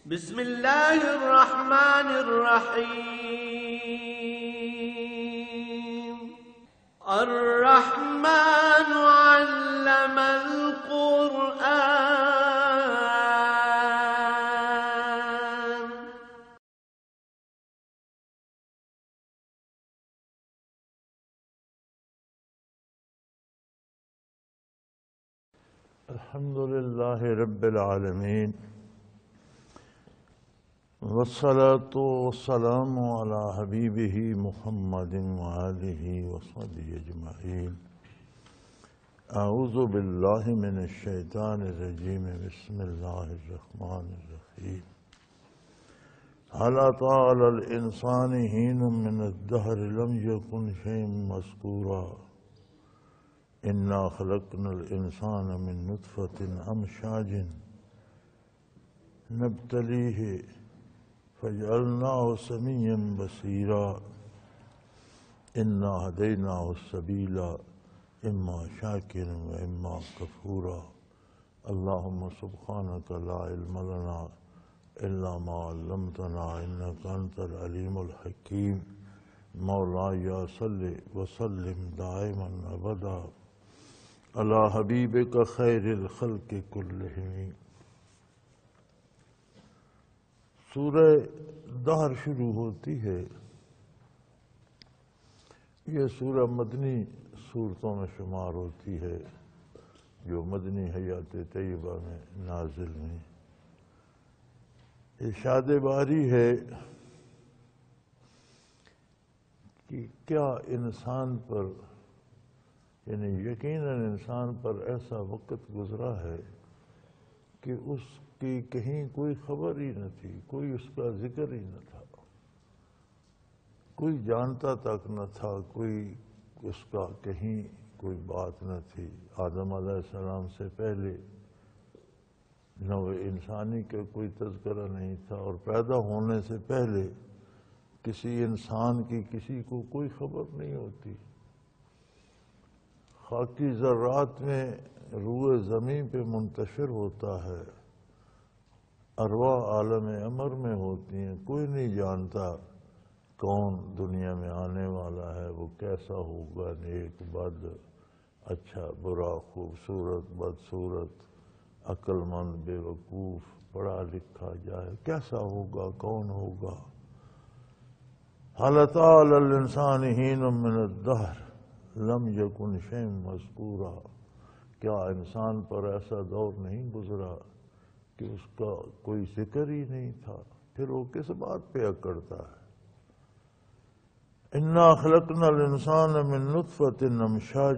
بسم الله الرحمن الرحيم. الرحمن علم القرآن. الحمد لله رب العالمين، والصلاة والسلام على حبيبه محمد وآله وصحبه أجمعين. أعوذ بالله من الشيطان الرجيم. بسم الله الرحمن الرحيم. هل أتى على الإنسان حين من الدهر لم يكن شيئا مذكورا إنا خلقنا الإنسان من نطفة أمشاج نبتليه فجعلناه سميعا بصيرا إنا هديناه السبيل إما شاكرا وإما كفورا. اللهم سبحانك لا علم لنا إلا ما علمتنا إنك أنت العليم الحكيم. مولاي صل وسلم دائما أبدا على حبيبك خير الخلق كلهم. سورہ دہر شروع ہوتی ہے. یہ سورہ مدنی صورتوں میں شمار ہوتی ہے جو مدنی حیات طیبہ میں نازل ہیں. ارشاد باری ہے کہ کیا انسان پر، یعنی یقیناً انسان پر ایسا وقت گزرا ہے کہ اس کی کہیں کوئی خبر ہی نہ تھی، کوئی اس کا ذکر ہی نہ تھا، کوئی جانتا تک نہ تھا، کوئی اس کا کہیں کوئی بات نہ تھی. آدم علیہ السلام سے پہلے نوع انسانی کا کوئی تذکرہ نہیں تھا، اور پیدا ہونے سے پہلے کسی انسان کی کسی کو کوئی خبر نہیں ہوتی. خاکی ذرات میں روئے زمین پہ منتشر ہوتا ہے، ارواح عالم امر میں ہوتی ہیں. کوئی نہیں جانتا کون دنیا میں آنے والا ہے، وہ کیسا ہوگا، نیک بد، اچھا برا، خوبصورت بدصورت، عقل مند بے وقوف، پڑھا لکھا جائے، کیسا ہوگا، کون ہوگا. هل أتى على الإنسان حين من الدهر لم يكن شيئا مذكورا. کیا انسان پر ایسا دور نہیں گزرا کہ اس کا کوئی ذکر ہی نہیں تھا؟ پھر وہ کس بات پہ اکڑتا ہے؟ انا خلقنا الانسان من نطفة امشاج.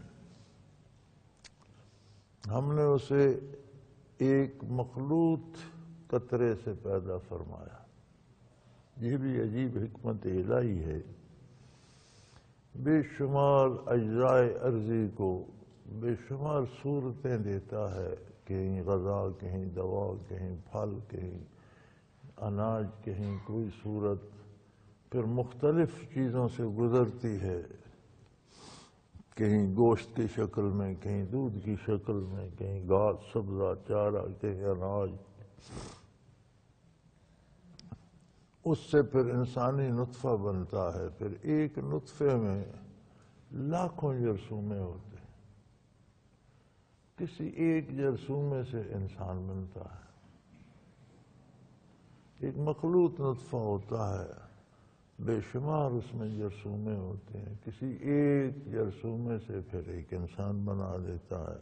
ہم نے اسے ایک مخلوط قطرے سے پیدا فرمایا. یہ بھی عجیب حکمت الہی ہے. بے شمار اجزاء ارضی کو بے شمار صورتیں دیتا ہے، کہیں غذا، کہیں دوا، کہیں پھل، کہیں اناج، کہیں کوئی صورت، پھر مختلف چیزوں سے گزرتی ہے، کہیں گوشت کی شکل میں، کہیں دودھ کی شکل میں، کہیں گھاس سبزہ چارہ، کہیں اناج. اس سے پھر انسانی نطفہ بنتا ہے. پھر ایک نطفے میں لاکھوں جرثومے ہوتے ہیں. کسی ایک جرثومے سے انسان بنتا ہے. ایک مخلوط نطفہ ہوتا ہے، بے شمار اس میں جرثومے ہوتے ہیں. کسی ایک جرثومے سے پھر ایک انسان بنا دیتا ہے.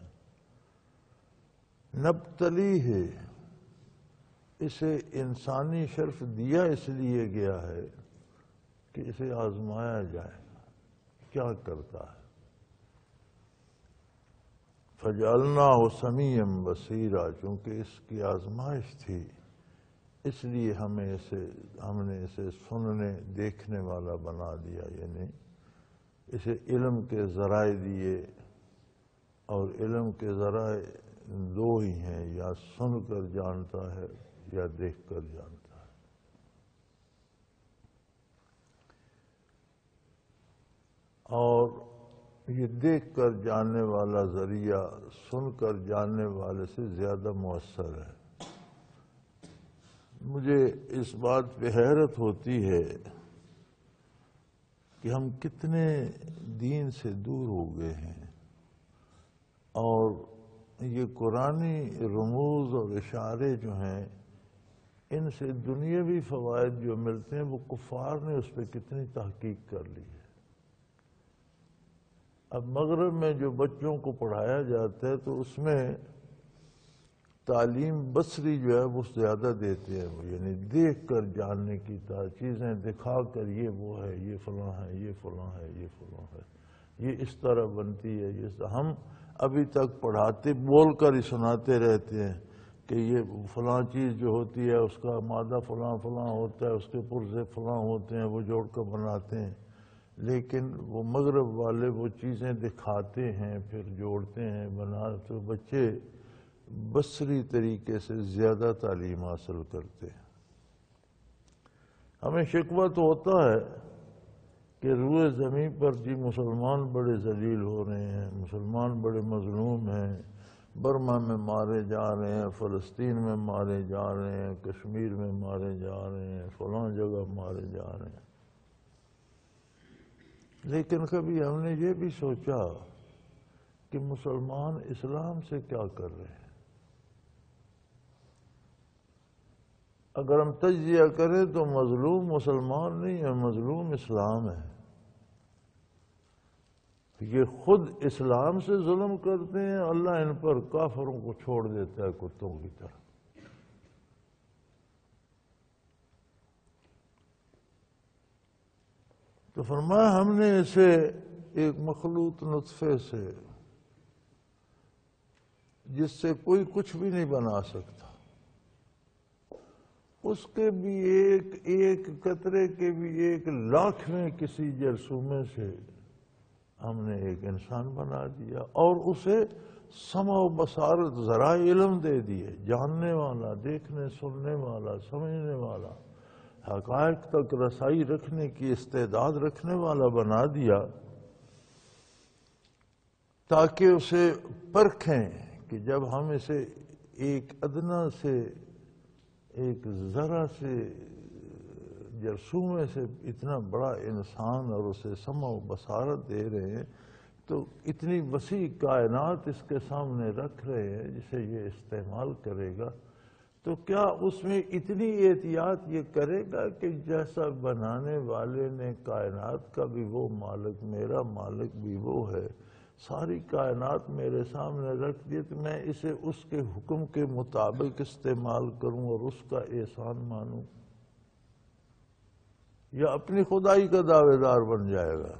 نبتلی ہے، اسے انسانی شرف دیا اس لیے گیا ہے کہ اسے آزمایا جائے کیا کرتا ہے. فجعلناہ سمیعا بصیرا. چونکہ اس کی آزمائش تھی اس لیے ہم نے اسے سننے دیکھنے والا بنا دیا. یعنی اسے علم کے ذرائع دیے، اور علم کے ذرائع دو ہی ہیں، یا سن کر جانتا ہے یا دیکھ کر جانتا ہے. اور یہ دیکھ کر جاننے والا ذریعہ سن کر جاننے والے سے زیادہ مؤثر ہے. مجھے اس بات پہ حیرت ہوتی ہے کہ ہم کتنے دین سے دور ہو گئے ہیں، اور یہ قرآنی رموز اور اشارے جو ہیں ان سے دنیاوی فوائد جو ملتے ہیں وہ کفار نے اس پہ کتنی تحقیق کر لی ہے۔ اب مغرب میں جو بچوں کو پڑھایا جاتا ہے تو اس میں تعلیم بصری جو ہے وہ زیادہ دیتے ہیں، یعنی دیکھ کر جاننے کی چیزیں دکھا کر یہ وہ ہے، یہ فلاں ہے، یہ فلاں ہے، یہ فلاں ہے، یہ اس طرح بنتی ہے، یہ ہم ابھی تک پڑھاتے بول کر ہی سناتے رہتے ہیں کہ یہ فلاں چیز جو ہوتی ہے اس کا مادہ فلاں فلاں ہوتا ہے، اس کے پرزے فلاں ہوتے ہیں، وہ جوڑ کر بناتے ہیں، لیکن وہ مغرب والے وہ چیزیں دکھاتے ہیں پھر جوڑتے ہیں تو بچے بصری طریقے سے زیادہ تعلیم حاصل کرتے ہیں۔ ہمیں شکوہ تو ہوتا ہے کہ روئے زمین پر جی مسلمان بڑے ذلیل ہو رہے ہیں، مسلمان بڑے مظلوم ہیں، برما میں مارے جا رہے ہیں، فلسطین میں مارے جا رہے ہیں، کشمیر میں مارے جا رہے ہیں، فلاں جگہ مارے جا رہے ہیں، لیکن کبھی ہم نے یہ بھی سوچا کہ مسلمان اسلام سے کیا کر رہے ہیں؟ اگر ہم تجزیہ کریں تو مظلوم مسلمان نہیں ہے، مظلوم اسلام ہے۔ یہ خود اسلام سے ظلم کرتے ہیں، اللہ ان پر کافروں کو چھوڑ دیتا ہے کتوں کی طرح۔ تو فرمایا ہم نے اسے ایک مخلوط نطفے سے، جس سے کوئی کچھ بھی نہیں بنا سکتا، اس کے بھی ایک قطرے کے بھی 1,00,000ویں کسی جرثومے سے ہم نے ایک انسان بنا دیا، اور اسے سمع و بصارت ذرائع علم دے دیے، جاننے والا، دیکھنے سننے والا، سمجھنے والا، حقائق تک رسائی رکھنے کی استعداد رکھنے والا بنا دیا، تاکہ اسے پرکھیں کہ جب ہم اسے ایک ادنا سے، ایک ذرا سے جرثومے سے اتنا بڑا انسان اور اسے سمع و بصارت دے رہے ہیں، تو اتنی وسیع کائنات اس کے سامنے رکھ رہے ہیں جسے یہ استعمال کرے گا، تو کیا اس میں اتنی احتیاط یہ کرے گا کہ جیسا بنانے والے نے کائنات کا بھی وہ مالک، میرا مالک بھی وہ ہے، ساری کائنات میرے سامنے رکھ دی تو میں اسے اس کے حکم کے مطابق استعمال کروں اور اس کا احسان مانوں، یا اپنی خدائی کا دعوے دار بن جائے گا؟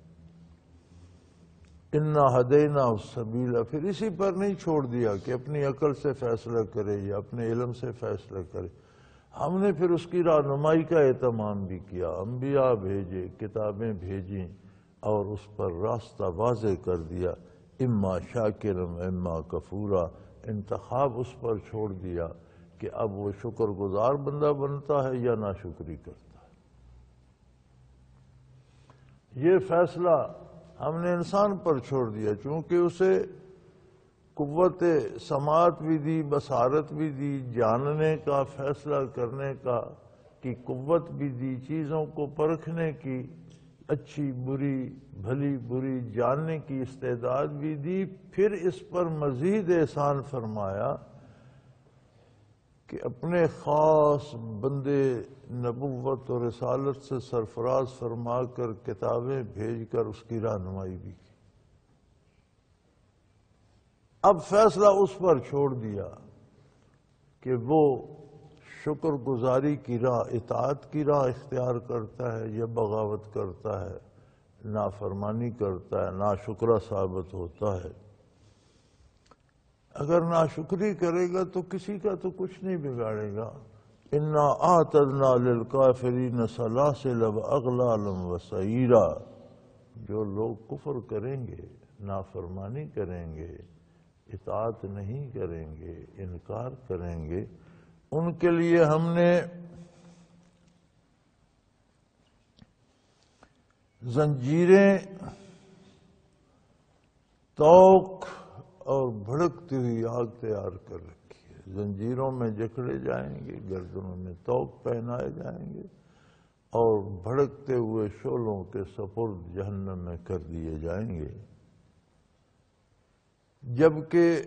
انا ہدینا السبیل، پھر اسی پر نہیں چھوڑ دیا کہ اپنی عقل سے فیصلہ کرے یا اپنے علم سے فیصلہ کرے، ہم نے پھر اس کی رہنمائی کا اہتمام بھی کیا، انبیاء بھیجے، کتابیں بھیجیں، اور اس پر راستہ واضح کر دیا، اما شاکرا اما کفورا، انتخاب اس پر چھوڑ دیا کہ اب وہ شکر گزار بندہ بنتا ہے یا ناشکری کرتا ہے۔ یہ فیصلہ ہم نے انسان پر چھوڑ دیا، چونکہ اسے قوت سماعت بھی دی، بصارت بھی دی، جاننے کا، فیصلہ کرنے کا کی قوت بھی دی، چیزوں کو پرکھنے کی، اچھی بری بھلی بری جاننے کی استعداد بھی دی، پھر اس پر مزید احسان فرمایا کہ اپنے خاص بندے نبوت اور رسالت سے سرفراز فرما کر کتابیں بھیج کر اس کی رہنمائی بھی کی۔ اب فیصلہ اس پر چھوڑ دیا کہ وہ شکر گزاری کی راہ، اطاعت کی راہ اختیار کرتا ہے یا بغاوت کرتا ہے، نافرمانی کرتا ہے، ناشکرا ثابت ہوتا ہے۔ اگر ناشکری کرے گا تو کسی کا تو کچھ نہیں بگاڑے گا۔ انا اعتدنا للکافرین سلاسل واغلالا وسعیرا، جو لوگ کفر کریں گے، نافرمانی کریں گے، اطاعت نہیں کریں گے، انکار کریں گے، ان کے لیے ہم نے زنجیریں، توق اور بھڑکتی ہوئی آگ تیار کر رکھی ہے۔ زنجیروں میں جکڑے جائیں گے، گردنوں میں طوق پہنائے جائیں گے اور بھڑکتے ہوئے شعلوں کے سپرد جہنم میں کر دیے جائیں گے۔ جبکہ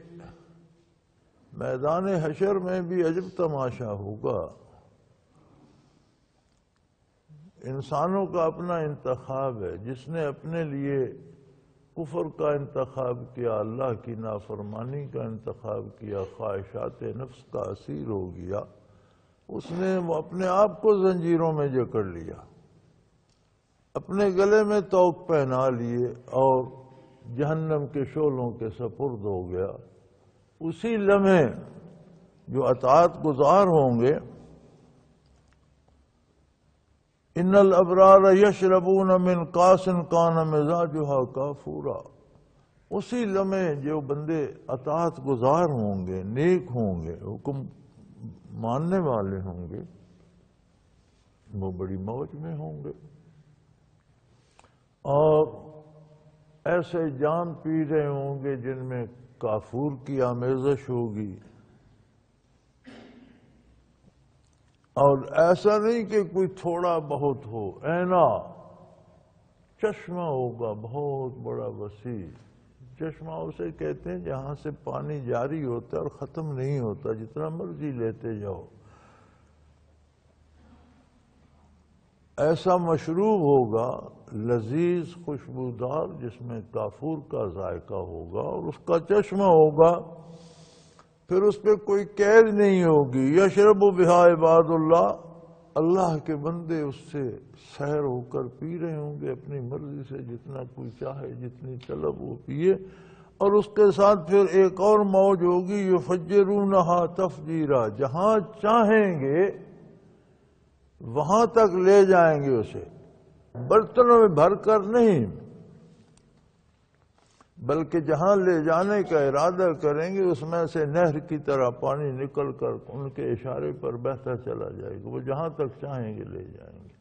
میدان حشر میں بھی عجب تماشا ہوگا۔ انسانوں کا اپنا انتخاب ہے، جس نے اپنے لیے کفر کا انتخاب کیا، اللہ کی نافرمانی کا انتخاب کیا، خواہشات نفس کا اسیر ہو گیا، اس نے اپنے آپ کو زنجیروں میں جکڑ لیا، اپنے گلے میں طوق پہنا لیے اور جہنم کے شعلوں کے سپرد ہو گیا۔ اسی لمحے جو اطاعت گزار ہوں گے، ان الابرار یشربون من کاس کان مزاجها کافورا، اسی لمحے جو بندے اطاعت گزار ہوں گے، نیک ہوں گے، حکم ماننے والے ہوں گے، وہ بڑی موج میں ہوں گے اور ایسے جام پی رہے ہوں گے جن میں کافور کی آمیزش ہوگی۔ اور ایسا نہیں کہ کوئی تھوڑا بہت ہو، اینا چشمہ ہوگا بہت بڑا وسیع۔ چشمہ اسے کہتے ہیں جہاں سے پانی جاری ہوتا ہے اور ختم نہیں ہوتا، جتنا مرضی لیتے جاؤ۔ ایسا مشروب ہوگا لذیذ خوشبودار جس میں کافور کا ذائقہ ہوگا اور اس کا چشمہ ہوگا، پھر اس پہ کوئی قید نہیں ہوگی۔ یشرب بہا عباد اللہ، اللہ کے بندے اس سے سیر ہو کر پی رہے ہوں گے اپنی مرضی سے، جتنا کوئی چاہے، جتنی طلب وہ پیے۔ اور اس کے ساتھ پھر ایک اور موج ہوگی، یفجرونہا تفجیرا، جہاں چاہیں گے وہاں تک لے جائیں گے اسے، برتنوں میں بھر کر نہیں، بلکہ جہاں لے جانے کا ارادہ کریں گے اس میں سے نہر کی طرح پانی نکل کر ان کے اشارے پر بہتا چلا جائے گا، وہ جہاں تک چاہیں گے لے جائیں گے۔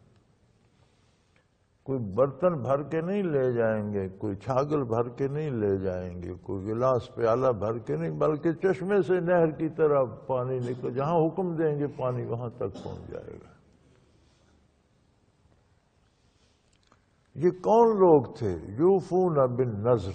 کوئی برتن بھر کے نہیں لے جائیں گے، کوئی چھاگل بھر کے نہیں لے جائیں گے، کوئی گلاس پیالہ بھر کے نہیں، بلکہ چشمے سے نہر کی طرح پانی نکل، جہاں حکم دیں گے پانی وہاں تک پہنچ جائے گا۔ یہ کون لوگ تھے؟ یوفون بالنذر،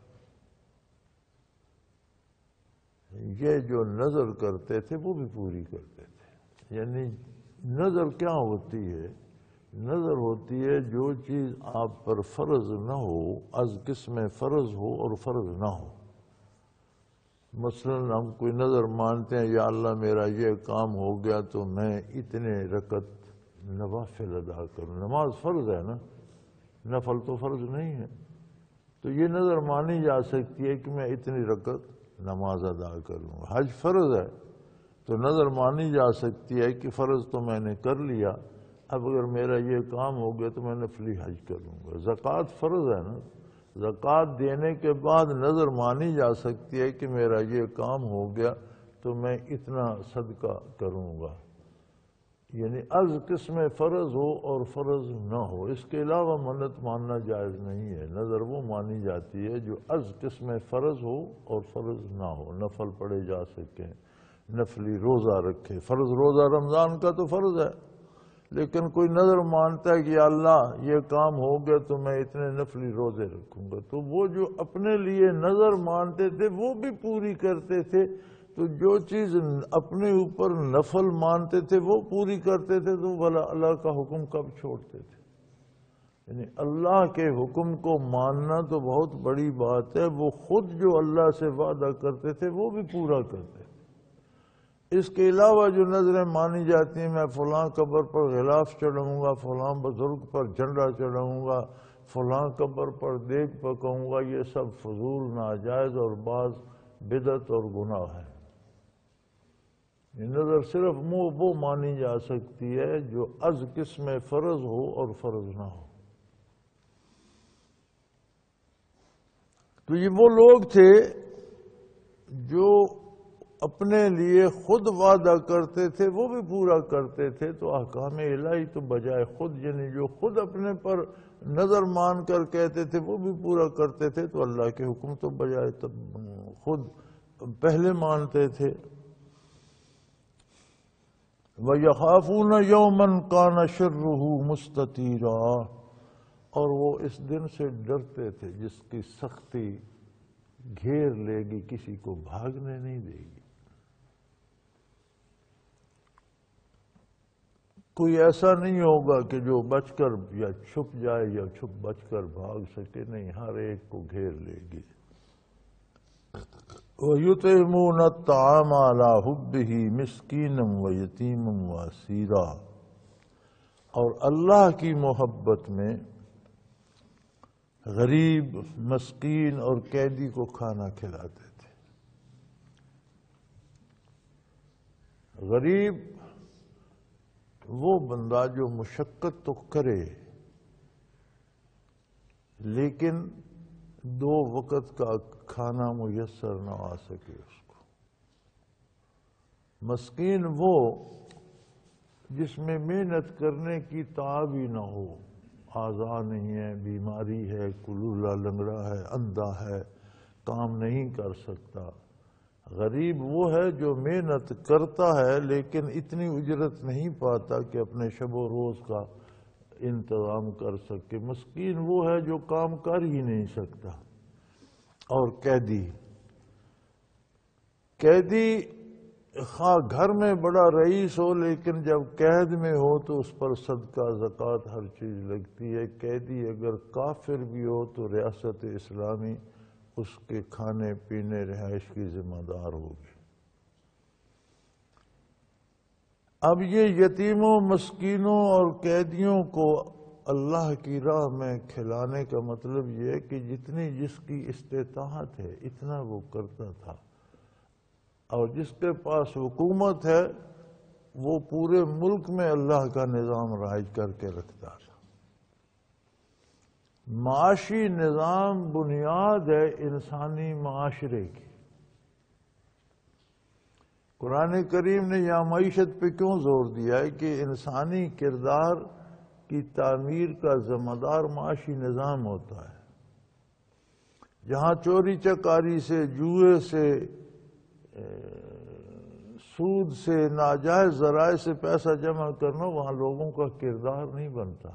یہ جو نظر کرتے تھے وہ بھی پوری کرتے تھے۔ یعنی نظر کیا ہوتی ہے؟ نظر ہوتی ہے جو چیز آپ پر فرض نہ ہو، از قسم فرض ہو اور فرض نہ ہو۔ مثلا ہم کوئی نظر مانتے ہیں، یا اللہ میرا یہ کام ہو گیا تو میں اتنے رکعت نوافل ادا کروں۔ نماز فرض ہے نا، نفل تو فرض نہیں ہے، تو یہ نظر مانی جا سکتی ہے کہ میں اتنی رکعت نماز ادا کروں۔ حج فرض ہے تو نظر مانی جا سکتی ہے کہ فرض تو میں نے کر لیا، اب اگر میرا یہ کام ہو گیا تو میں نفلی حج کروں گا۔ زکوٰۃ فرض ہے نا، زکوٰۃ دینے کے بعد نظر مانی جا سکتی ہے کہ میرا یہ کام ہو گیا تو میں اتنا صدقہ کروں گا۔ یعنی از قسم فرض ہو اور فرض نہ ہو، اس کے علاوہ منت ماننا جائز نہیں ہے۔ نظر وہ مانی جاتی ہے جو از قسم فرض ہو اور فرض نہ ہو، نفل پڑھے جا سکیں، نفلی روزہ رکھے۔ فرض روزہ رمضان کا تو فرض ہے، لیکن کوئی نظر مانتا ہے کہ یا اللہ یہ کام ہو گیا تو میں اتنے نفلی روزے رکھوں گا، تو وہ جو اپنے لیے نظر مانتے تھے وہ بھی پوری کرتے تھے۔ تو جو چیز اپنے اوپر نفل مانتے تھے وہ پوری کرتے تھے، تو بھلا اللہ کا حکم کب چھوڑتے تھے؟ یعنی اللہ کے حکم کو ماننا تو بہت بڑی بات ہے، وہ خود جو اللہ سے وعدہ کرتے تھے وہ بھی پورا کرتے تھے۔ اس کے علاوہ جو نظریں مانی جاتی ہیں، میں فلاں قبر پر غلاف چڑھاؤں گا، فلاں بزرگ پر جھنڈا چڑھاؤں گا، فلاں قبر پر دیگ پکاؤں گا، یہ سب فضول، ناجائز اور بعض بدعت اور گناہ ہے۔ یہ نظر صرف وہ مانی جا سکتی ہے جو از قسم فرض ہو اور فرض نہ ہو۔ تو یہ وہ لوگ تھے جو اپنے لیے خود وعدہ کرتے تھے وہ بھی پورا کرتے تھے، تو احکام الہی تو بجائے خود، یعنی جو خود اپنے پر نظر مان کر کہتے تھے وہ بھی پورا کرتے تھے، تو اللہ کے حکم تو بجائے خود پہلے مانتے تھے۔ وَيَخَافُونَ يَوْمًا كَانَ شَرُّهُ مُسْتَطِيرًا، اور وہ اس دن سے ڈرتے تھے جس کی سختی گھیر لے گی، کسی کو بھاگنے نہیں دے گی۔ کوئی ایسا نہیں ہوگا کہ جو بچ کر یا چھپ جائے یا چھپ بچ کر بھاگ سکے، نہیں، ہر ایک کو گھیر لے گی۔ وَيُطْعِمُونَ الطَّعَامَ عَلَىٰ حُبِّهِ مِسْكِينًا وَيَتِيمًا وَأَسِيرًا، اور اللہ کی محبت میں غریب، مسکین اور قیدی کو کھانا کھلاتے تھے۔ غریب وہ بندہ جو مشقت تو کرے لیکن 2 وقت کا کھانا میسر نہ آ سکے اس کو۔ مسکین وہ جس میں محنت کرنے کی تعب ہی نہ ہو، اعضاء نہیں ہے، بیماری ہے، کلولہ لنگڑا ہے، اندھا ہے، کام نہیں کر سکتا۔ غریب وہ ہے جو محنت کرتا ہے لیکن اتنی اجرت نہیں پاتا کہ اپنے شب و روز کا انتظام کر سکے۔ مسکین وہ ہے جو کام کر ہی نہیں سکتا۔ اور قیدی خواہ گھر میں بڑا رئیس ہو لیکن جب قید میں ہو تو اس پر صدقہ، زکوٰۃ ہر چیز لگتی ہے۔ قیدی اگر کافر بھی ہو تو ریاست اسلامی اس کے کھانے پینے رہائش کی ذمہ دار ہوگی۔ اب یہ یتیموں، مسکینوں اور قیدیوں کو اللہ کی راہ میں کھلانے کا مطلب یہ ہے کہ جتنی جس کی استطاعت ہے اتنا وہ کرتا تھا، اور جس کے پاس حکومت ہے وہ پورے ملک میں اللہ کا نظام رائج کر کے رکھتا تھا۔ معاشی نظام بنیاد ہے انسانی معاشرے کی۔ قرآن کریم نے یہاں معیشت پہ کیوں زور دیا ہے کہ انسانی کردار کی تعمیر کا ذمہ دار معاشی نظام ہوتا ہے۔ جہاں چوری چکاری سے، جوئے سے، سود سے، ناجائز ذرائع سے پیسہ جمع کرنا، وہاں لوگوں کا کردار نہیں بنتا۔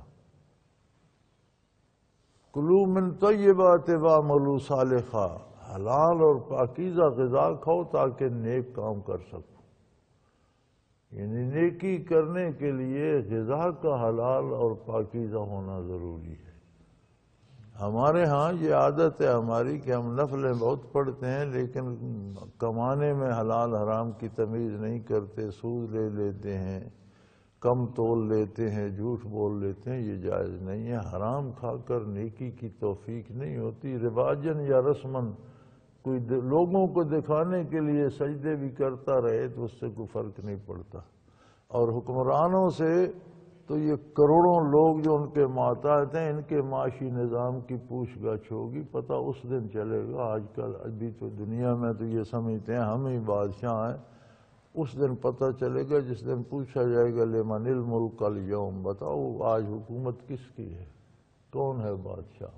کلوا من طیبات واعملوا صالحا، حلال اور پاکیزہ غذا کھاؤ تاکہ نیک کام کر سکو۔ یعنی نیکی کرنے کے لیے غذا کا حلال اور پاکیزہ ہونا ضروری ہے۔ ہمارے ہاں یہ عادت ہے ہماری کہ ہم نفلیں بہت پڑھتے ہیں لیکن کمانے میں حلال حرام کی تمیز نہیں کرتے، سود لے لیتے ہیں، کم تول لیتے ہیں، جھوٹ بول لیتے ہیں۔ یہ جائز نہیں ہے۔ حرام کھا کر نیکی کی توفیق نہیں ہوتی۔ رواجن یا رسمن کوئی لوگوں کو دکھانے کے لیے سجدے بھی کرتا رہے تو اس سے کوئی فرق نہیں پڑتا۔ اور حکمرانوں سے تو یہ کروڑوں لوگ جو ان کے ماتحت ہیں، ان کے معاشی نظام کی پوچھ گچھ ہوگی، پتہ اس دن چلے گا۔ آج کل ابھی تو دنیا میں تو یہ سمجھتے ہیں ہم ہی بادشاہ ہیں، اس دن پتہ چلے گا جس دن پوچھا جائے گا لمن الملک اليوم، بتاؤ آج حکومت کس کی ہے، کون ہے بادشاہ۔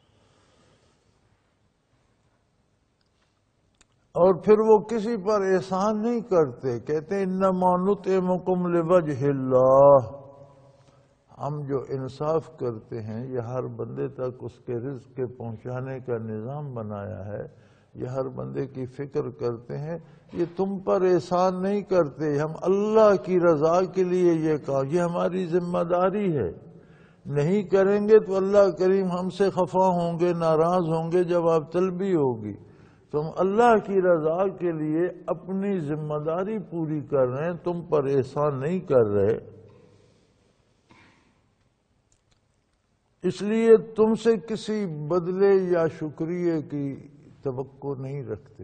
اور پھر وہ کسی پر احسان نہیں کرتے، کہتے ہیں انما نطعمکم لوجہ اللہ۔ ہم جو انصاف کرتے ہیں، یہ ہر بندے تک اس کے رزق کے پہنچانے کا نظام بنایا ہے، یہ ہر بندے کی فکر کرتے ہیں، یہ تم پر احسان نہیں کرتے، ہم اللہ کی رضا کے لیے یہ کام، یہ ہماری ذمہ داری ہے۔ نہیں کریں گے تو اللہ کریم ہم سے خفا ہوں گے، ناراض ہوں گے، جواب طلبی ہوگی۔ تم اللہ کی رضا کے لیے اپنی ذمہ داری پوری کر رہے ہیں، تم پر احسان نہیں کر رہے، اس لیے تم سے کسی بدلے یا شکریہ کی توقع نہیں رکھتے۔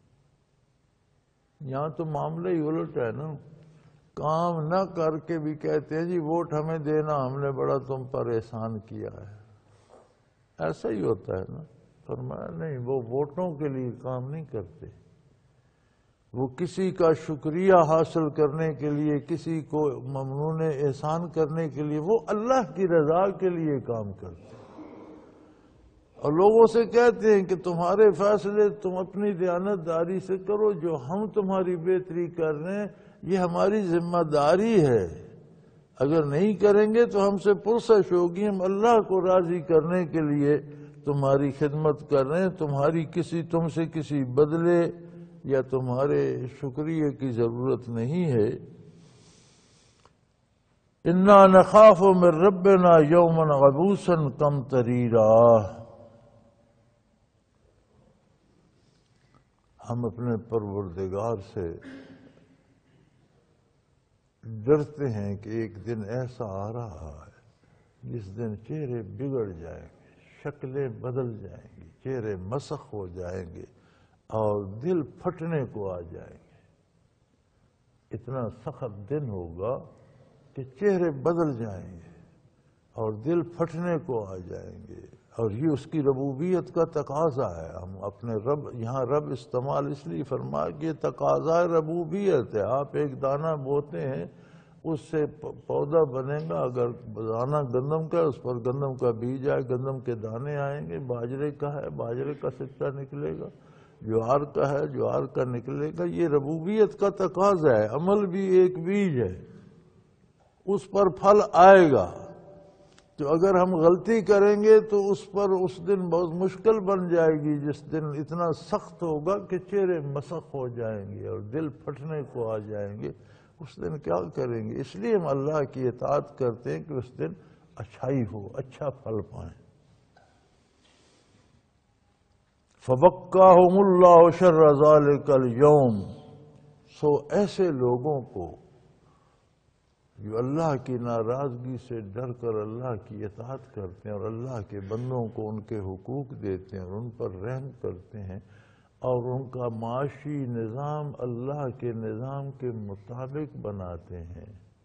یہاں تو معاملہ ہی الٹ ہے نا، کام نہ کر کے بھی کہتے ہیں جی ووٹ ہمیں دینا، ہم نے بڑا تم پر احسان کیا ہے۔ ایسا ہی ہوتا ہے نا۔ فرمایا نہیں، وہ ووٹوں کے لیے کام نہیں کرتے، وہ کسی کا شکریہ حاصل کرنے کے لیے، کسی کو ممنون احسان کرنے کے لیے، وہ اللہ کی رضا کے لیے کام کرتے ہیں۔ اور لوگوں سے کہتے ہیں کہ تمہارے فیصلے تم اپنی دیانت داری سے کرو، جو ہم تمہاری بہتری کر رہے ہیں یہ ہماری ذمہ داری ہے. اگر نہیں کریں گے تو ہم سے پرسش ہوگی. ہم اللہ کو راضی کرنے کے لیے تمہاری خدمت کر رہے ہیں. تم سے کسی بدلے یا تمہارے شکریہ کی ضرورت نہیں ہے. انا نخاف من ربنا یوما عبوسا قمطریرا. ہم اپنے پروردگار سے ڈرتے ہیں کہ ایک دن ایسا آ رہا ہے جس دن چہرے بگڑ جائیں گے، شکلیں بدل جائیں گی، چہرے مسخ ہو جائیں گے اور دل پھٹنے کو آ جائیں گے. اتنا سخت دن ہوگا کہ چہرے بدل جائیں گے اور دل پھٹنے کو آ جائیں گے. اور یہ اس کی ربوبیت کا تقاضا ہے. ہم اپنے رب، یہاں رب استعمال اس لیے فرمایا کہ یہ تقاضا ربوبیت ہے. آپ ایک دانہ بوتے ہیں، اس سے پودا بنے گا. اگر دانہ گندم کا ہے اس پر گندم کا بیج آئے، گندم کے دانے آئیں گے. باجرے کا ہے، باجرے کا سکہ نکلے گا. جوار کا ہے، جوار کا نکلے گا. یہ ربوبیت کا تقاضا ہے. عمل بھی ایک بیج ہے، اس پر پھل آئے گا. تو اگر ہم غلطی کریں گے تو اس پر اس دن بہت مشکل بن جائے گی، جس دن اتنا سخت ہوگا کہ چہرے مسخ ہو جائیں گے اور دل پھٹنے کو آ جائیں گے. اس دن کیا کریں گے؟ اس لیے ہم اللہ کی اطاعت کرتے ہیں کہ اس دن اچھائی ہو، اچھا پھل پائیں. فَوَقَّاهُمُ اللَّهُ شَرَّ ذَلِكَ الْيَوْمِ. سو ایسے لوگوں کو جو اللہ کی ناراضگی سے ڈر کر اللہ کی اطاعت کرتے ہیں اور اللہ کے بندوں کو ان کے حقوق دیتے ہیں اور ان پر رحم کرتے ہیں اور ان کا معاشی نظام اللہ کے نظام کے مطابق بناتے ہیں.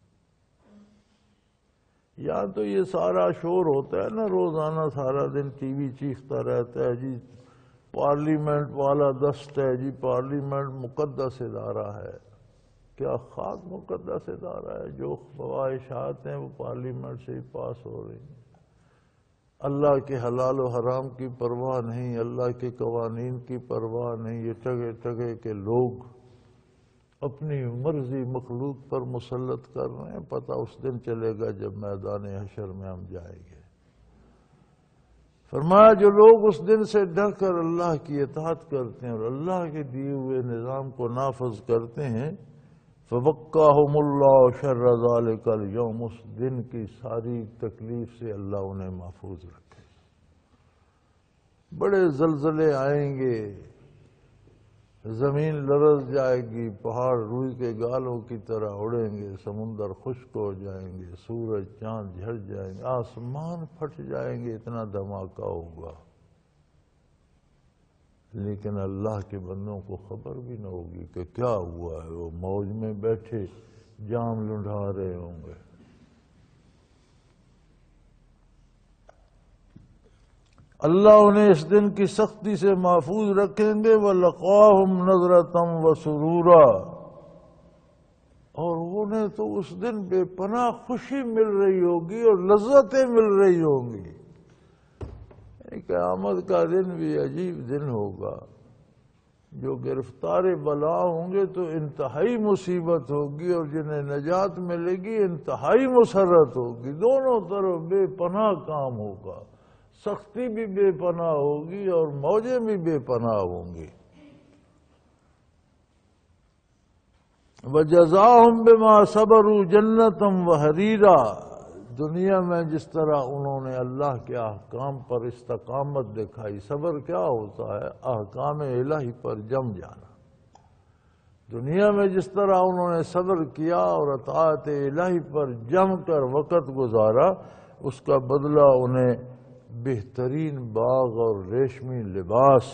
یا تو یہ سارا شور ہوتا ہے نا، روزانہ سارا دن ٹی وی چیختا رہتا ہے جی پارلیمنٹ والا دست ہے، جی پارلیمنٹ مقدس ادارہ ہے. کیا خاک مقدس ادارہ ہے؟ جو خواہشات ہیں وہ پارلیمنٹ سے ہی پاس ہو رہی ہیں. اللہ کے حلال و حرام کی پرواہ نہیں، اللہ کے قوانین کی پرواہ نہیں. یہ ٹگے ٹگے کے لوگ اپنی مرضی مخلوق پر مسلط کر رہے ہیں. پتہ اس دن چلے گا جب میدان حشر میں ہم جائیں گے. فرمایا جو لوگ اس دن سے ڈر کر اللہ کی اطاعت کرتے ہیں اور اللہ کے دیے ہوئے نظام کو نافذ کرتے ہیں، فَوَقَّاهُمُ اللَّهُ شَرَّ ذَلِكَ الْيَوْمِ. اس دن کی ساری تکلیف سے اللہ انہیں محفوظ رکھے. بڑے زلزلے آئیں گے، زمین لرز جائے گی، پہاڑ روئی کے گالوں کی طرح اڑیں گے، سمندر خشک ہو جائیں گے، سورج چاند جھڑ جائیں گے، آسمان پھٹ جائیں گے. اتنا دھماکہ ہوگا، لیکن اللہ کے بندوں کو خبر بھی نہ ہوگی کہ کیا ہوا ہے. وہ موج میں بیٹھے جام لنڈھا رہے ہوں گے. اللہ انہیں اس دن کی سختی سے محفوظ رکھیں گے. وَلَقَاهُمْ نَظْرَةً وَسُرُورًا. اور انہیں تو اس دن بے پناہ خوشی مل رہی ہوگی اور لذتیں مل رہی ہوں گی. قیامت کا دن بھی عجیب دن ہوگا. جو گرفتار بلا ہوں گے تو انتہائی مصیبت ہوگی، اور جنہیں نجات ملے گی انتہائی مسرت ہوگی. دونوں طرف بے پناہ کام ہوگا. سختی بھی بے پناہ ہوگی اور موجیں بھی بے پناہ ہوں گی. وَجَزَاهُمْ بِمَا صَبَرُوا جَنَّةً وَحَرِيرًا. دنیا میں جس طرح انہوں نے اللہ کے احکام پر استقامت دکھائی. صبر کیا ہوتا ہے؟ احکام الہی پر جم جانا. دنیا میں جس طرح انہوں نے صبر کیا اور اطاعت الہی پر جم کر وقت گزارا، اس کا بدلہ انہیں بہترین باغ اور ریشمی لباس،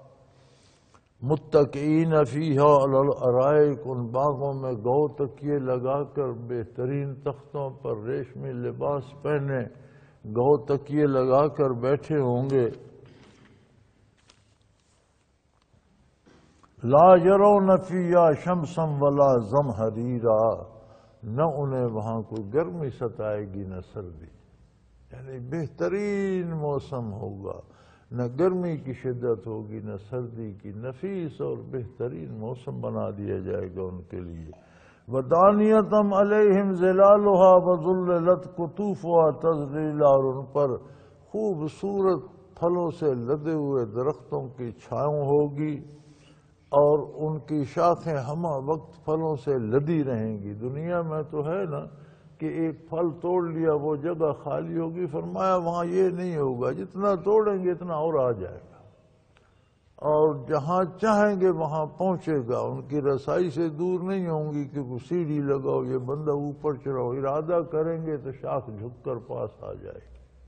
متکئین فیہا علی الارائک، ان باغوں میں گو تکیے لگا کر بہترین تختوں پر ریشمی لباس پہنے گو تکیے لگا کر بیٹھے ہوں گے. لا یرون فیہا شمسا ولا زمہریرا. نہ انہیں وہاں کوئی گرمی ستائے گی نہ سردی. یعنی بہترین موسم ہوگا، نہ گرمی کی شدت ہوگی نہ سردی کی. نفیس اور بہترین موسم بنا دیا جائے گا ان کے لیے. ودانیتم علیہم ظلالھا وذللت قطوفھا تذلیلا، اور ان پر خوبصورت پھلوں سے لدے ہوئے درختوں کی چھاؤں ہوگی اور ان کی شاخیں ہمہ وقت پھلوں سے لدی رہیں گی۔ دنیا میں تو ہے نا کہ ایک پھل توڑ لیا وہ جگہ خالی ہوگی، فرمایا وہاں یہ نہیں ہوگا، جتنا توڑیں گے اتنا اور آ جائے گا، اور جہاں چاہیں گے وہاں پہنچے گا، ان کی رسائی سے دور نہیں ہوں گی کہ کوئی سیڑھی لگاؤ یہ بندہ اوپر چڑھاؤ، ارادہ کریں گے تو شاخ جھک کر پاس آ جائے گی۔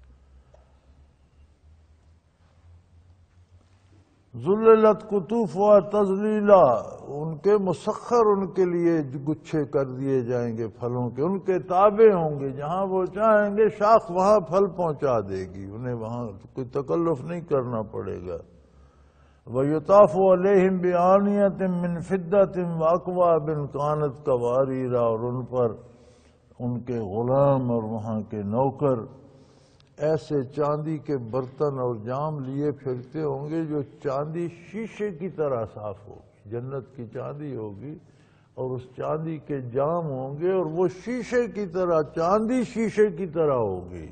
ذللت قطوفھا تذلیلا، ان کے مسخر ان کے لیے گچھے کر دیے جائیں گے پھلوں کے، ان کے تابع ہوں گے، جہاں وہ چاہیں گے شاخ وہاں پھل پہنچا دے گی، انہیں وہاں کوئی تکلف نہیں کرنا پڑے گا۔ وَيُطَافُ عَلَيْهِمْ بِآنِيَةٍ مِّن فِضَّةٍ وَأَكْوَابٍ كَانَتْ قَوَارِيرَا، اور ان پر ان کے غلام اور وہاں کے نوکر ایسے چاندی کے برتن اور جام لیے پھرتے ہوں گے جو چاندی شیشے کی طرح صاف ہوگی، جنت کی چاندی ہوگی اور اس چاندی کے جام ہوں گے اور وہ شیشے کی طرح، چاندی شیشے کی طرح ہوگی۔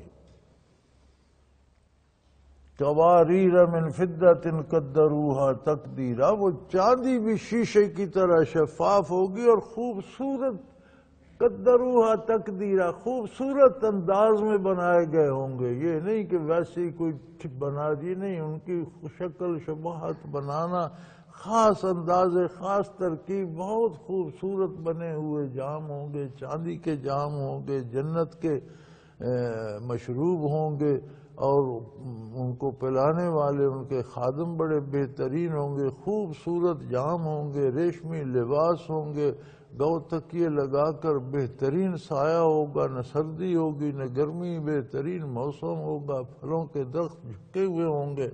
قواریر من فضۃ قدروها تقدیرا، وہ چاندی بھی شیشے کی طرح شفاف ہوگی اور خوبصورت، قدروها تقدیرا، خوبصورت انداز میں بنائے گئے ہوں گے، یہ نہیں کہ ویسے کوئی بنا دی، نہیں، ان کی شکل شباہت بنانا، خاص انداز، خاص ترکیب، بہت خوبصورت بنے ہوئے جام ہوں گے، چاندی کے جام ہوں گے، جنت کے مشروب ہوں گے، اور ان کو پلانے والے ان کے خادم بڑے بہترین ہوں گے، خوبصورت جام ہوں گے، ریشمی لباس ہوں گے، گو تکیے لگا کر بہترین سایہ ہوگا، نہ سردی ہوگی نہ گرمی، بہترین موسم ہوگا، پھلوں کے درخت جھکے ہوئے ہوں گے۔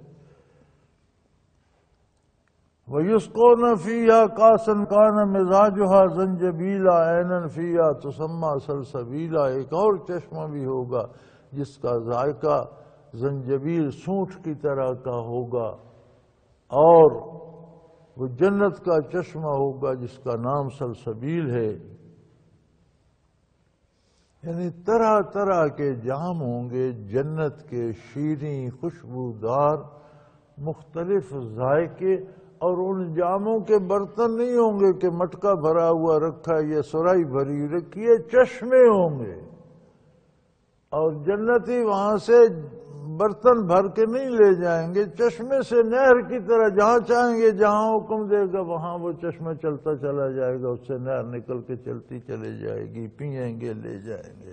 وَيُسْقَوْنَ فِيهَا كَأْسًا كَانَ مِزَاجُهَا زَنْجَبِيلًا عَيْنًا فِيهَا تُسَمَّىٰ سَلْسَبِيلًا، ایک اور چشمہ بھی ہوگا جس کا ذائقہ زنجبیل، سونٹھ کی طرح کا ہوگا، اور وہ جنت کا چشمہ ہوگا جس کا نام سلسبیل ہے۔ یعنی طرح طرح کے جام ہوں گے جنت کے، شیریں، خوشبودار، مختلف ذائقے، اور ان جاموں کے برتن نہیں ہوں گے کہ مٹکا بھرا ہوا رکھا ہے یا سرائی بھری رکھی ہے، چشمے ہوں گے، اور جنتی وہاں سے برتن بھر کے نہیں لے جائیں گے، چشمے سے نہر کی طرح، جہاں چاہیں گے، جہاں حکم دے گا وہاں وہ چشمہ چلتا چلا جائے گا، اس سے نہر نکل کے چلتی چلے جائے گی، پئیں گے، لے جائیں گے۔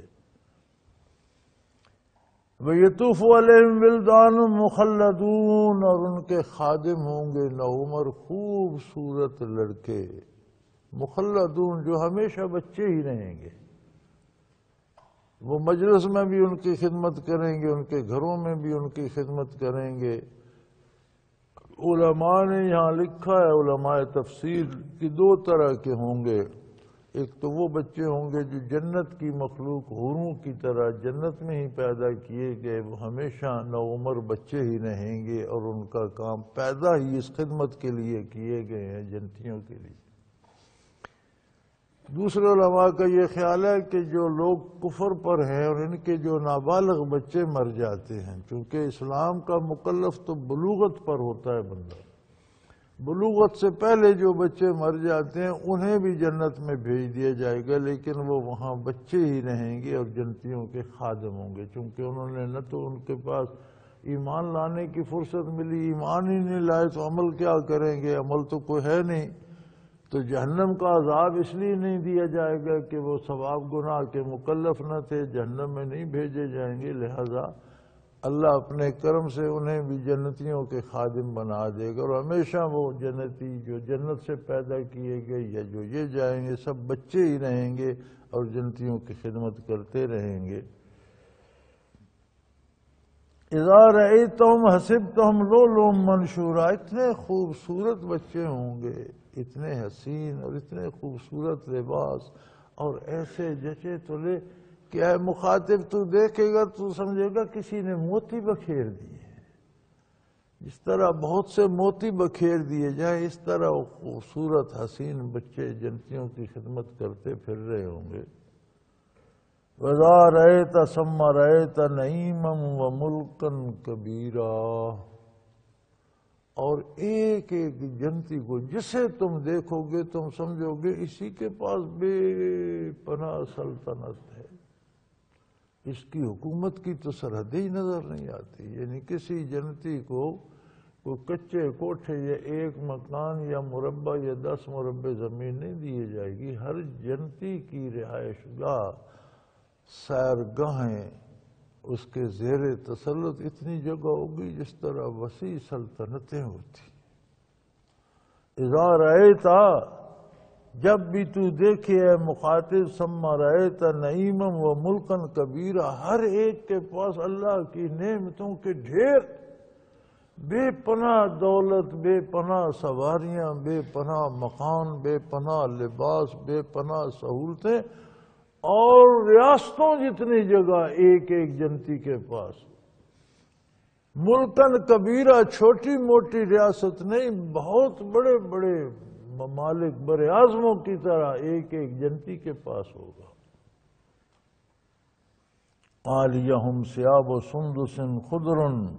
وَيَطُوفُ عَلَيْهِمْ وِلْدَانٌ مُخَلَّدُونَ، اور ان کے خادم ہوں گے نوعمر خوبصورت لڑکے، مخلدون، جو ہمیشہ بچے ہی رہیں گے، وہ مجلس میں بھی ان کی خدمت کریں گے، ان کے گھروں میں بھی ان کی خدمت کریں گے۔ علماء نے یہاں لکھا ہے، علماء تفسیر، کہ دو طرح کے ہوں گے، ایک تو وہ بچے ہوں گے جو جنت کی مخلوق حوروں کی طرح جنت میں ہی پیدا کیے گئے، وہ ہمیشہ نوعمر بچے ہی رہیں گے، اور ان کا کام پیدا ہی اس خدمت کے لیے کیے گئے ہیں، جنتیوں کے لیے۔ دوسرے علماء کا یہ خیال ہے کہ جو لوگ کفر پر ہیں اور ان کے جو نابالغ بچے مر جاتے ہیں، چونکہ اسلام کا مکلف تو بلوغت پر ہوتا ہے بندہ، بلوغت سے پہلے جو بچے مر جاتے ہیں انہیں بھی جنت میں بھیج دیا جائے گا، لیکن وہ وہاں بچے ہی رہیں گے اور جنتیوں کے خادم ہوں گے، چونکہ انہوں نے نہ تو ان کے پاس ایمان لانے کی فرصت ملی، ایمان ہی نہیں لائے تو عمل کیا کریں گے، عمل تو کوئی ہے نہیں، تو جہنم کا عذاب اس لیے نہیں دیا جائے گا کہ وہ ثواب گناہ کے مکلف نہ تھے، جہنم میں نہیں بھیجے جائیں گے، لہذا اللہ اپنے کرم سے انہیں بھی جنتیوں کے خادم بنا دے گا، اور ہمیشہ وہ جنتی جو جنت سے پیدا کیے گئے یا جو یہ جائیں گے سب بچے ہی رہیں گے اور جنتیوں کی خدمت کرتے رہیں گے۔ اذا رأیتہم حسبتہم لؤلؤا منثورا، اتنے خوبصورت بچے ہوں گے، اتنے حسین اور اتنے خوبصورت لباس، اور ایسے جچے تلے کہ اے مخاطب تو دیکھے گا تو سمجھے گا کسی نے موتی بکھیر دیے، جس طرح بہت سے موتی بکھیر دیے جائیں، اس طرح وہ خوبصورت حسین بچے جنتیوں کی خدمت کرتے پھر رہے ہوں گے۔ وَإِذَا رَأَيْتَ ثَمَّ رَأَيْتَ نَعِيمًا وَمُلْكًا كَبِيرًا، اور ایک ایک جنتی کو جسے تم دیکھو گے تم سمجھو گے اسی کے پاس بے پناہ سلطنت ہے، اس کی حکومت کی تو سرحدیں ہی نظر نہیں آتی۔ یعنی کسی جنتی کو کوئی کچے کوٹھے یا ایک مکان یا مربع یا 10 مربع زمین نہیں دی جائے گی، ہر جنتی کی رہائش گاہ، سیرگاہیں، اس کے زیر تسلط اتنی جگہ ہوگی جس طرح وسیع سلطنتیں ہوتی۔ اذا رأیت، جب بھی تو دیکھے اے مخاطب، ثم رأیت نعیما و ملکا کبیرا، ہر ایک کے پاس اللہ کی نعمتوں کے ڈھیر، بے پناہ دولت، بے پناہ سواریاں، بے پناہ مکان، بے پناہ لباس، بے پناہ سہولتیں، اور ریاستوں جتنی جگہ ایک ایک جنتی کے پاس۔ ملکن کبیرہ، چھوٹی موٹی ریاست نہیں، بہت بڑے بڑے ممالک بر اعظموں کی طرح ایک ایک جنتی کے پاس ہوگا۔ عالیہم ثیاب سندس خضر،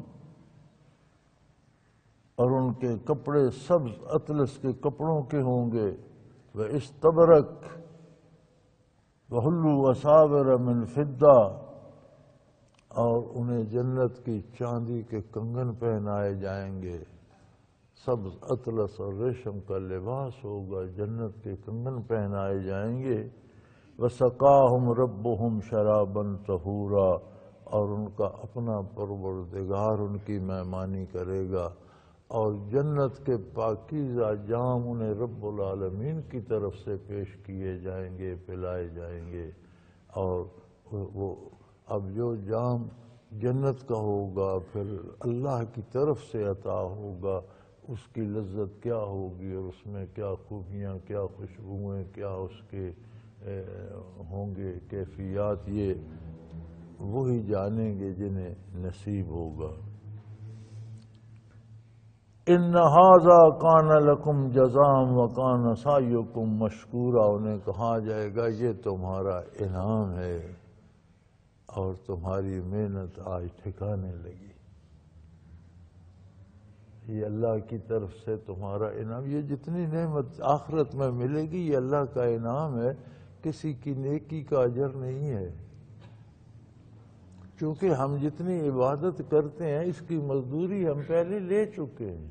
اور ان کے کپڑے سبز اطلس کے کپڑوں کے ہوں گے۔ واستبرق وحلوا اساور من فضہ، اور انہیں جنت کی چاندی کے کنگن پہنائے جائیں گے۔ سبز اطلس اور ریشم کا لباس ہوگا، جنت کے کنگن پہنائے جائیں گے۔ وسقاہم ربہم شرابا طہورا، اور ان کا اپنا پروردگار ان کی مہمانی کرے گا، اور جنت کے پاکیزہ جام انہیں رب العالمین کی طرف سے پیش کیے جائیں گے، پلائے جائیں گے۔ اور وہ اب جو جام جنت کا ہوگا پھر اللہ کی طرف سے عطا ہوگا، اس کی لذت کیا ہوگی، اور اس میں کیا خوبیاں، کیا خوشبوئیں، کیا اس کے ہوں گے کیفیات، یہ وہی جانیں گے جنہیں نصیب ہوگا۔ ان ھذا کان لکم جزاء وکان سعیکم مشکورا، انہیں کہا جائے گا یہ تمہارا انعام ہے اور تمہاری محنت آج ٹھکانے لگی، یہ اللہ کی طرف سے تمہارا انعام، یہ جتنی نعمت آخرت میں ملے گی یہ اللہ کا انعام ہے، کسی کی نیکی کا اجر نہیں ہے۔ چونکہ ہم جتنی عبادت کرتے ہیں اس کی مزدوری ہم پہلے لے چکے ہیں۔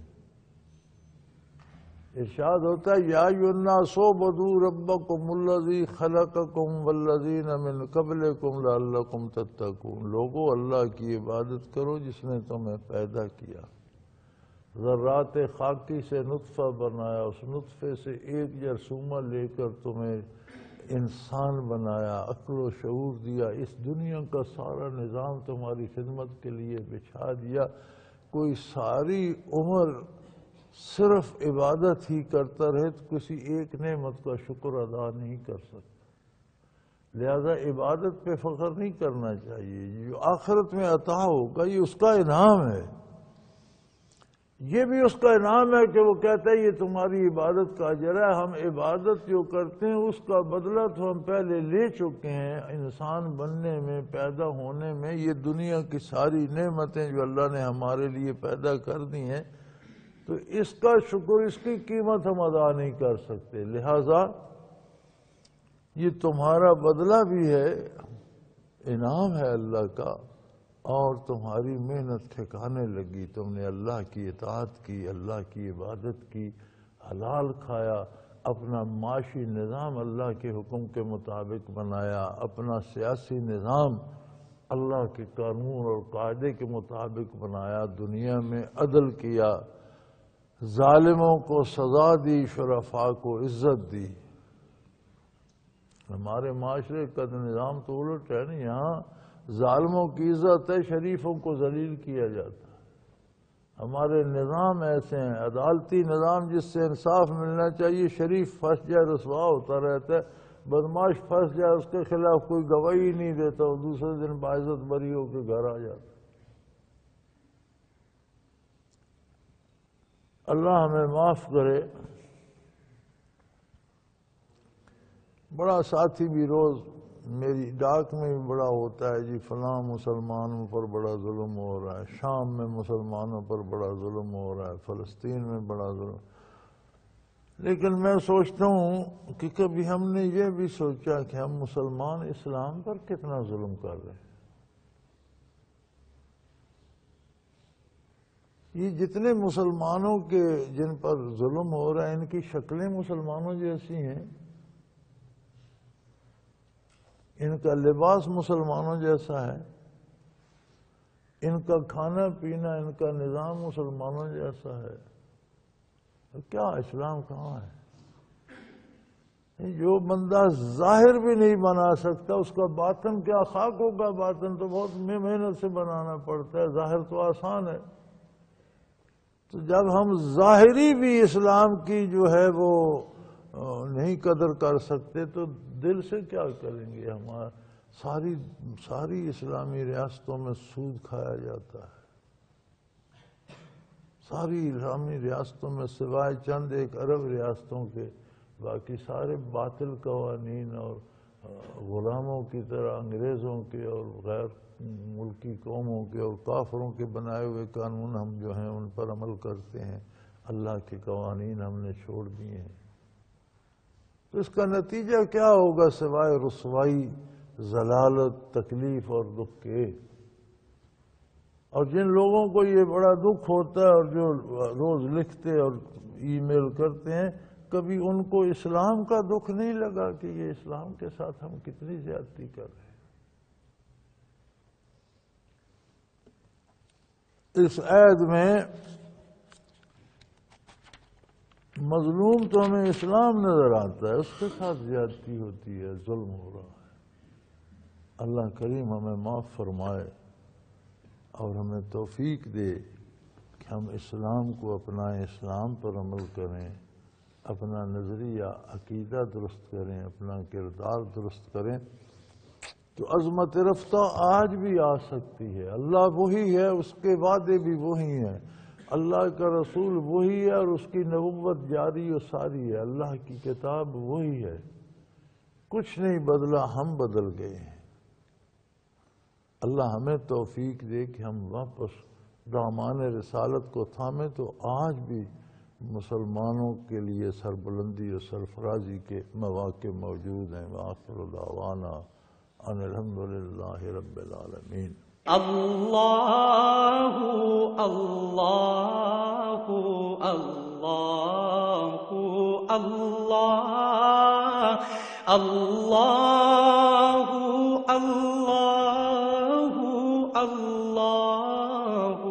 ارشاد ہوتا ہے یا ایھا الناس اعبدوا ربکم الذی خلقکم والذین من قبلکم لعلکم تتقون، لوگو اللہ کی عبادت کرو جس نے تمہیں پیدا کیا، ذرات خاکی سے نطفہ بنایا، اس نطفے سے ایک جرثومہ لے کر تمہیں انسان بنایا، عقل و شعور دیا، اس دنیا کا سارا نظام تمہاری خدمت کے لیے بچھا دیا، کوئی ساری عمر صرف عبادت ہی کرتا رہے تو کسی ایک نعمت کا شکر ادا نہیں کر سکتا، لہذا عبادت پہ فخر نہیں کرنا چاہیے، جو آخرت میں عطا ہوگا یہ اس کا انعام ہے، یہ بھی اس کا انعام ہے کہ وہ کہتا ہے یہ تمہاری عبادت کا اجر ہے، ہم عبادت جو کرتے ہیں اس کا بدلہ تو ہم پہلے لے چکے ہیں، انسان بننے میں، پیدا ہونے میں، یہ دنیا کی ساری نعمتیں جو اللہ نے ہمارے لیے پیدا کر دی ہیں، تو اس کا شکر، اس کی قیمت ہم ادا نہیں کر سکتے، لہذا یہ تمہارا بدلہ بھی ہے، انعام ہے اللہ کا، اور تمہاری محنت ٹھکانے لگی، تم نے اللہ کی اطاعت کی، اللہ کی عبادت کی، حلال کھایا، اپنا معاشی نظام اللہ کے حکم کے مطابق بنایا، اپنا سیاسی نظام اللہ کے قانون اور قاعدے کے مطابق بنایا، دنیا میں عدل کیا، ظالموں کو سزا دی، شرفاء کو عزت دی۔ ہمارے معاشرے کا نظام تو الٹ ہے نا، یہاں ظالموں کی عزت ہے، شریفوں کو ذلیل کیا جاتا ہے۔ ہمارے نظام ایسے ہیں، عدالتی نظام جس سے انصاف ملنا چاہیے، شریف پھنس جائے رسوا ہوتا رہتا ہے، بدماش پھنس جائے اس کے خلاف کوئی گواہی نہیں دیتا، وہ دوسرے دن باعزت بری ہو کے گھر آ جاتا۔ اللہ ہمیں معاف کرے۔ بڑا ساتھی بھی روز میری ڈاک میں بھی بڑا ہوتا ہے، جی فلاں مسلمانوں پر بڑا ظلم ہو رہا ہے، شام میں مسلمانوں پر بڑا ظلم ہو رہا ہے، فلسطین میں بڑا ظلم۔ لیکن میں سوچتا ہوں کہ کبھی ہم نے یہ بھی سوچا کہ ہم مسلمان اسلام پر کتنا ظلم کر رہے ہیں؟ یہ جتنے مسلمانوں کے جن پر ظلم ہو رہا ہے، ان کی شکلیں مسلمانوں جیسی ہیں، ان کا لباس مسلمانوں جیسا ہے، ان کا کھانا پینا، ان کا نظام مسلمانوں جیسا ہے، تو کیا اسلام کہاں ہے؟ جو بندہ ظاہر بھی نہیں بنا سکتا، اس کا باطن کیا خاک ہوگا؟ باطن تو بہت محنت سے بنانا پڑتا ہے، ظاہر تو آسان ہے۔ تو جب ہم ظاہری بھی اسلام کی جو ہے وہ نہیں قدر کر سکتے تو دل سے کیا کریں گے؟ ہمارا ساری اسلامی ریاستوں میں سود کھایا جاتا ہے، ساری اسلامی ریاستوں میں سوائے چند ایک عرب ریاستوں کے باقی سارے باطل قوانین اور غلاموں کی طرح انگریزوں کے اور غیر ملکی قوموں کے اور کافروں کے بنائے ہوئے قانون ہم جو ہیں ان پر عمل کرتے ہیں، اللہ کے قوانین ہم نے چھوڑ دیے ہیں۔ تو اس کا نتیجہ کیا ہوگا سوائے رسوائی، ضلالت، تکلیف اور دکھ کے؟ اور جن لوگوں کو یہ بڑا دکھ ہوتا ہے اور جو روز لکھتے اور ای میل کرتے ہیں، کبھی ان کو اسلام کا دکھ نہیں لگا کہ یہ اسلام کے ساتھ ہم کتنی زیادتی کر رہے ہیں؟ اس عید میں مظلوم تو ہمیں اسلام نظر آتا ہے، اس کے ساتھ زیادتی ہوتی ہے، ظلم ہو رہا ہے۔ اللہ کریم ہمیں معاف فرمائے اور ہمیں توفیق دے کہ ہم اسلام کو اپنائیں، اسلام پر عمل کریں، اپنا نظریہ عقیدہ درست کریں، اپنا کردار درست کریں، تو عظمت رفتہ آج بھی آ سکتی ہے۔ اللہ وہی ہے، اس کے وعدے بھی وہی ہیں، اللہ کا رسول وہی ہے اور اس کی نبوت جاری و ساری ہے، اللہ کی کتاب وہی ہے، کچھ نہیں بدلا، ہم بدل گئے ہیں۔ اللہ ہمیں توفیق دے کہ ہم واپس دامان رسالت کو تھامیں، تو آج بھی مسلمانوں کے لیے سربلندی اور سرفرازی کے مواقع موجود ہیں۔ وآخر دعوانا ان الحمدللہ رب العالمین۔ اللہ اللہ اللہ اللہ اللہ اللہ اللہ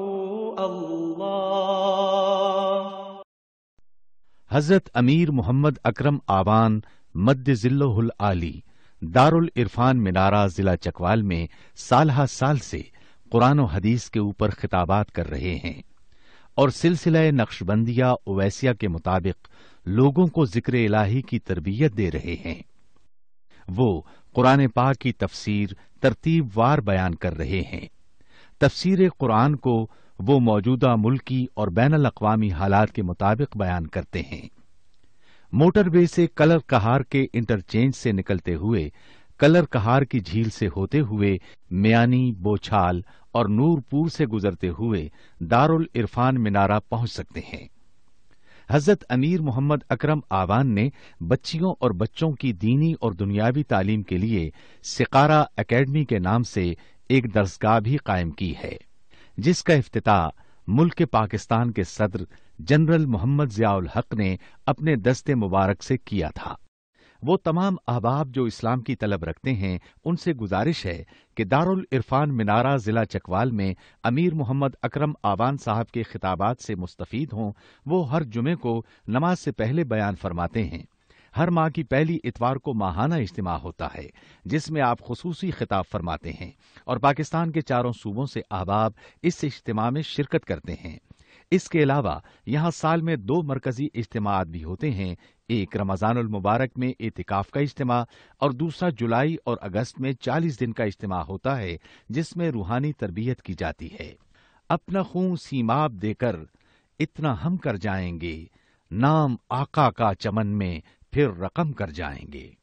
اللہ۔ حضرت امیر محمد اکرم آوان مد ظلہ العالی دارالعرفان منارہ ضلع چکوال میں سالہ سال سے قرآن و حدیث کے اوپر خطابات کر رہے ہیں اور سلسلہ نقشبندیہ اویسیہ کے مطابق لوگوں کو ذکر الہی کی تربیت دے رہے ہیں۔ وہ قرآن پاک کی تفسیر ترتیب وار بیان کر رہے ہیں۔ تفسیر قرآن کو وہ موجودہ ملکی اور بین الاقوامی حالات کے مطابق بیان کرتے ہیں۔ موٹر وے سے کلر کہار کے انٹرچینج سے نکلتے ہوئے کلر کہار کی جھیل سے ہوتے ہوئے میانی، بوچھال اور نورپور سے گزرتے ہوئے دارالعرفان منارہ پہنچ سکتے ہیں۔ حضرت امیر محمد اکرم آوان نے بچیوں اور بچوں کی دینی اور دنیاوی تعلیم کے لیے سقارہ اکیڈمی کے نام سے ایک درسگاہ بھی قائم کی ہے، جس کا افتتاح ملک پاکستان کے صدر جنرل محمد ضیاء الحق نے اپنے دست مبارک سے کیا تھا۔ وہ تمام احباب جو اسلام کی طلب رکھتے ہیں ان سے گزارش ہے کہ دارالعرفان منارہ ضلع چکوال میں امیر محمد اکرم آوان صاحب کے خطابات سے مستفید ہوں۔ وہ ہر جمعے کو نماز سے پہلے بیان فرماتے ہیں۔ ہر ماہ کی پہلی اتوار کو ماہانہ اجتماع ہوتا ہے جس میں آپ خصوصی خطاب فرماتے ہیں اور پاکستان کے چاروں صوبوں سے احباب اس اجتماع میں شرکت کرتے ہیں۔ اس کے علاوہ یہاں سال میں 2 مرکزی اجتماعات بھی ہوتے ہیں، ایک رمضان المبارک میں اعتکاف کا اجتماع اور دوسرا جولائی اور اگست میں 40 دن کا اجتماع ہوتا ہے جس میں روحانی تربیت کی جاتی ہے۔ اپنا خون سیماب دے کر اتنا ہم کر جائیں گے، نام آقا کا چمن میں پھر رقم کر جائیں گے۔